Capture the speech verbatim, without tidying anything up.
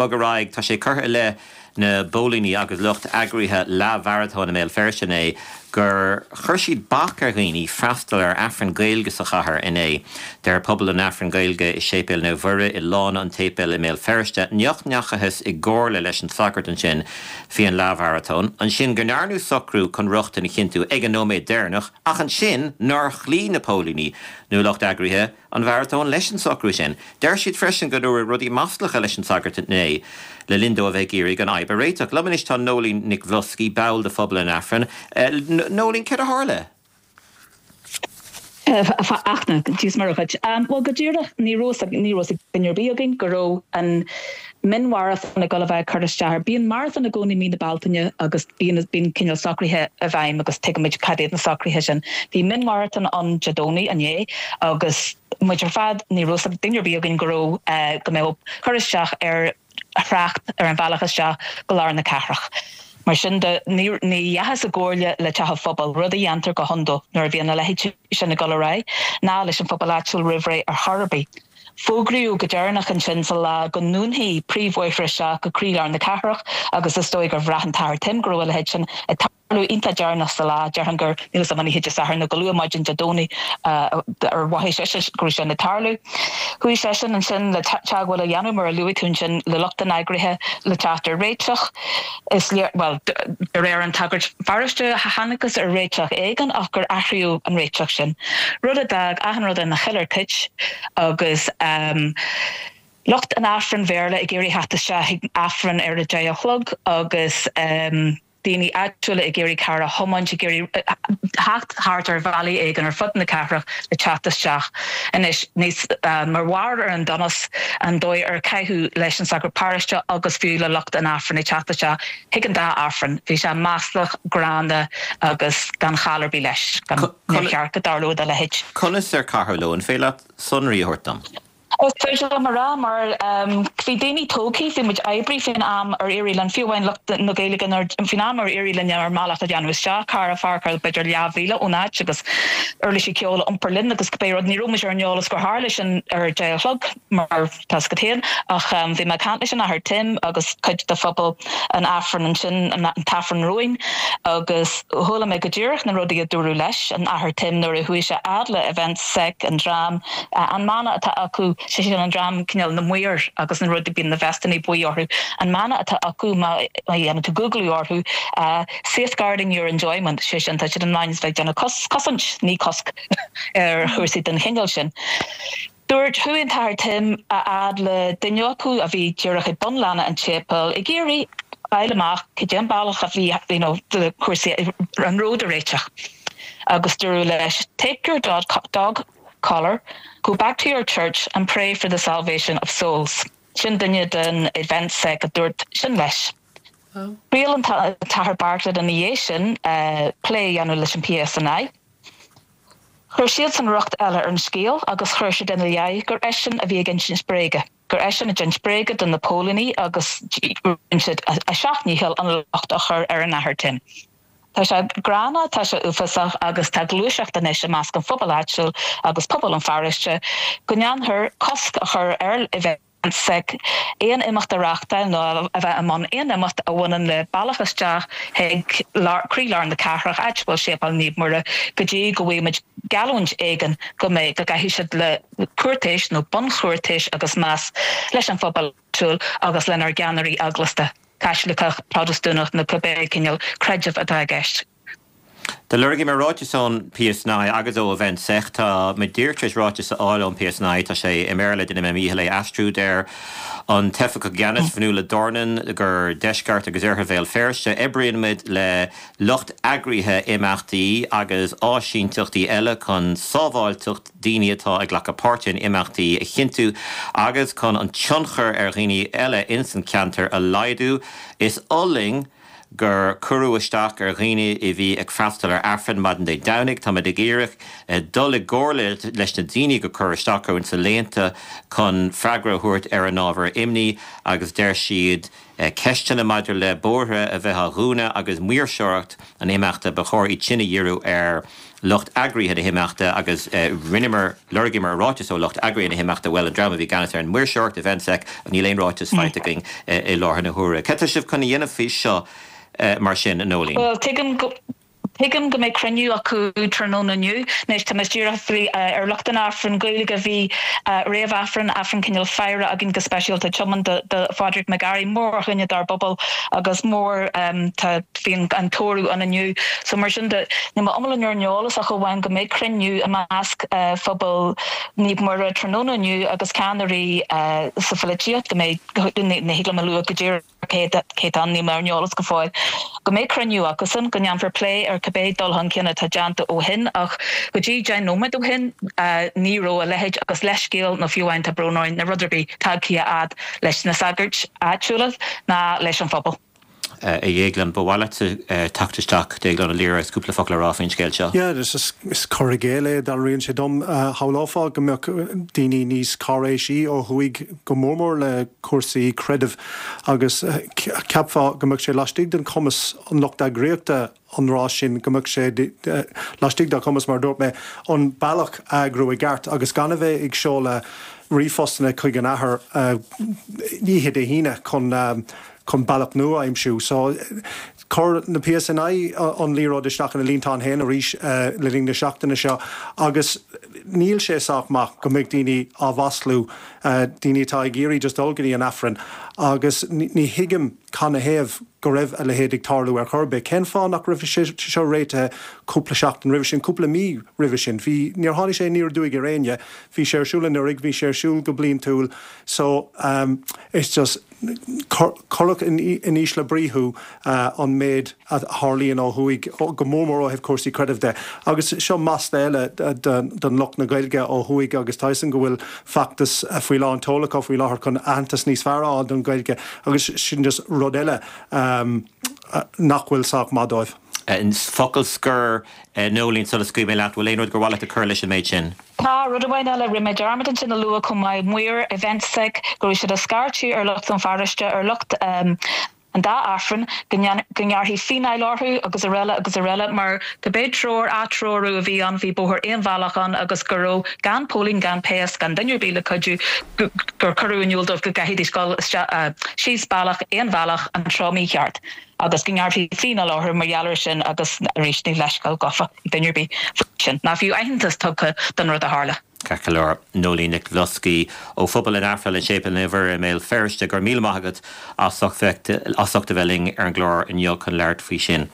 bogaraig tá sé curtha le na bólíní agus lucht agrithe lá bharathón na méil fersin é gur chuirsiad bach ar ghaoine freastal ar Afran Gaeilge sa chathair in é. Der pobl an Afran Gaeilge is sépéil nó bhire i lán an tépéil i méil ferste neoch neachachas i gcóirla leis an sacart an sin fi an lá bharathón. An sin gur nearnú socrú chun ruchta na chinú ag an nóméid déirnach ach an sin nar chlí na pólíní nó lucht agrithe an bharathón leis an socrú sin. Der siad freisin go dúir rudí maslacha leis an sacart in é. Le lindo a bheith géirí gan aibe réiteach. Lamanis tá Nolín Nick Vlusky, bail de phobal in Afran. Nolín, ced a hála? Achna, tíos marachad. Well, go dtíirech ní rosa ní rosa binir bíogin goró an minwarth na golabhaid Curtis-Jahar. Bíon marathon na gcónaí mí na baltaine agus bíon bíon cinneal sacrithe a bhaim agus teigimid cadéad na sacrithe sin. Bhí minmarathon an Jadóní ané agus muidir fad ní rosa binir bíogin goró go mé Curtis-Jahar ar a fracht ar an bhealachas se go lear na cathrach. Mar sin de ní dheachas a gcóirle le teach phobal rud a dhéantar go hondo nuair bhíon na leithiid sin na golará ná leis an phobal áitiúil rihré ar Harbaí. Fógraíú go dearnach an sin sa lá go núntaí príomhmhóithre se go crílear na cathrach agus is dóigh gur bhreathantar Tim Grow le sin a tarlú inta dearnach sa lá dearhan gur níl sa maní hiide sahar na goú maidin Jadóní ar wahí sé grú sin na tarlú. Hui sé sin an sin le teaghfuil a dhéanú mar a luúún sin le lochta agrithe le teachtar réiteach is well ar réir an tagart fariste hanagus ar réiteach éigen ach gur athriú an réiteach sin. Rud a dag ahan rud in na chillar kitch agus Um, Locht an Afran verle ag géirí hata se Afran ar a déachlog agus um, Dini actually ag géirí cara homan ag géirí hacht hartar valley ag an ar fud na cathrach le chatteach and is níos uh, mar war ar an donas an dói ar caiithú leis an sacr pariste agus fiú le locht an Afran i chatteach higan da Afran bhí se maslach grande agus gan chalarbí leis gan chear go darló a le hit. Conas ar carló an féile sunraí hortam. Special Mara mar um Kvidini Toki fi much Ibri fin am or Ireland few when looked no Gaeligan or Finam or Ireland or Malach Jan was Sha Cara Farcar better Yavila Unach because early she killed on Berlin because Caperod Nirumish or Niolas for Harlish and or Jail Hug Mar Tascatin ach um the mechanic and her Tim August cut the football an Afran and Chin and Tafran Ruin August Hola Megajirich and Rodia Durulesh and her Tim nor Huisha Adla events sec and dram and mana aku Shishin and dram kinel na muir agus na rudi bin na vestani buyorhu and mana ata aku ma yana to Google yorhu uh safeguarding your enjoyment shishin touch it in lines like jana cos cosunch ni cosk er hursit in hingelshin. Dúirt hu entire Tim a adle dinyoku a vi jurach bunlana and chapel igiri ailemach kijem balach a vi you know the course an road reachach agus durulesh take your dog dog collar, go back to your church and pray for the salvation of souls. Sin dunne den event sec a dúirt sin leis. Real an tahar bartled an iation uh, play anu leis an P S N I. Chur siad san rucht eile ar an scéal agus chuir siad den leai gur eisian a bhí gin sin spréige. Gur eisian a gin spréige den na Pólíní agus siad a seachníhil an locht a chur ar an ahar Tim. Tá sé grana tá sé ufasach agus tá glúiseach den éis meas an fobaláisiil agus pobl an fariste gonean thur cosc a chur ar event sec éon imimecht areachta nó a bheith amán éon imimecht a bhainean le bailachaisteach ag crílear na cathrach eitbal sépal níomh mar a go dtí go bhfuimiid galúint éigen go méid go gaithí siad le cuairtéis nó bunchúirtéis agus más leis an fobaláisiil agus lenar geanirí aglasta. Catholic Protestant na clubé cinneal creideamh atá gceist. The lurgi mar ráitis on P S N I agus ó event sechta me deirtris ráitis áil on P S N I tá sé emerle in me míhele astrú der an tefacha ganis fanúla dornan gur deisgart agus ar bhéil ferste ebrion mid le locht agrithe imachtaí agus áisíntuchtaí eile chun sábháiltucht daoine atá ag lecha páirtin imachtaí a chintu agus chun an tionchar ar ghaoine eile instant cantar a laidú is olling gur curú isteach ar ghaoine I bhí ag freastal ar Afran madan dé danig tá de géireach dul i gcóirle leis na daoine go cur isteach ar sa léanta chun freagra thuairt ar an ábhar imní agus deir siad ceistena maidir le bórtha a bheith a rúna agus muorseireacht an éimeachta ba chóir í tine dhearú ar Lucht agrithe a himachta agus uh, rinnemer lurgimer ráis ó lucht agrithe a himachta well an drama bhí gantar an muirseirt a bhensec an níléon ráis feitaging i láthan na húra. Ceta sibh chuna dhéanamh fí seo mar sin an nólín. Well, tuigim go Higgum go méid creniu acu tróna nniu, nes tá mesdíra frí ar lochtan afran goilige bhí réamh afran afran cinil feire a gin go speisialta chuman de Fádric McGarry mór chunne dar bobbal agus mór tá bhíon an tóú an nniu. So mar sin de ní omla neorneolalas a go bhhain go méid creniu a másc phobal níb mar tróna nniu agus canarí sa filitíocht go méid na higla me lua go ddíir cé an ní marneolalas go fáil. Go méid creniu agus san go neamfar play ar cabé dul han cinna tajanta ó hin ach go dí dean nómad ó hin níró a lehéid agus leiscéal na fiúhain a bronáin na ruderbí tagcia ad leis na sagart adsúlas na leis an phobal. A dhéaglan bhhailete tactisteach déaglan a líra cúpla focail ráfinn scéilte. Yeah, this is is corrigéile dal rion sé dom háláfá go mbeadh daoine níos cáréisí ó thuig go mórmór le cuasaí creidimh agus ceapfá go mbeadh sé laistigh den commas an locht agréachta anrá sin go mbeadh sé laistigh dá commas mar dúirt me an bailach agrú i gceart agus gan bheith ag seo le rifostanna chuig an athair níhead é híine chun chun bailach nua aimsú. So cor na P S N I an líród isteach na líntán hen a rís le ring na seachtainna seo agus níl sé sáachach go mbeadh daoine á bhaslú daoine tá ag géirí just dulgaí an afran agus ní hiigim can héamh go raibh a le héadigh tarlú ar chorbe. Ken fá nach rih seo réite cúpla seachtain rih sin cúpla mí rih sin. Bhí níor tháinig sé níor dúig ar réine, bhí sé siúla nurig, bhí sé siúl go blion túil. So um, it's just corach in ísle bríthú an méid a hálíonn ó thuig go mórmór ó hebh cuasaí creidimh de. Agus seo más eile den loch na gailge ó thuig agus taisan go bhfuil factas faoi lá an tólacha faoi láthair chun antas níos fearr don gailge agus sin just rud eile um, nach bhfuil sách mádóibh. In focail scur nólín solas scuimé leat bhfuil éonrad gur bhhaile a chur leis an méid sin. Tá rud bhain eile riméid armadan sin na lua chun mai muir eventsec gur sé a scartú ar lucht an fariste ar lucht um, an dá afran gonnearthaí fináil láthrú agus a réile agus a réile mar go béid tróir atrórú a bhí an bhí bóthir éon bhealachan agus goró gan pólín gan péas gan dainir bíle chuidú gur choú inúildmh go gaithí scoil síos bailach éon bhealach an trámí cheart. Agus gonnearthaí fináil láthrú mar dhealar sin agus réisní leiscail gofa dainir bí sin. Na bhíú aitheantas tugcha don rud a hála. Cacalor nólín Nick Lusky ó fphobal in Afral in Shapel Never a mail ferste gur míle maigad asachta bheling ar an glór in jog chun leart faoi sin.